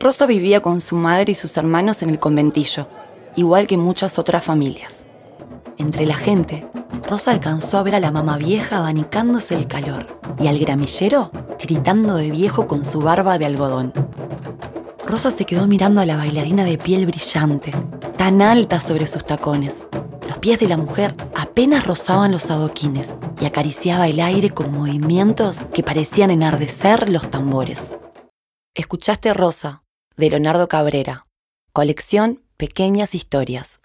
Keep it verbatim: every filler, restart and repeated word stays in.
Rosa vivía con su madre y sus hermanos en el conventillo, igual que muchas otras familias. Entre la gente, Rosa alcanzó a ver a la mamá vieja abanicándose el calor y al gramillero gritando de viejo con su barba de algodón. Rosa se quedó mirando a la bailarina de piel brillante, tan alta sobre sus tacones. Los pies de la mujer apenas rozaban los adoquines y acariciaba el aire con movimientos que parecían enardecer los tambores. Escuchaste Rosa, de Leonardo Cabrera, colección Pequeñas Historias.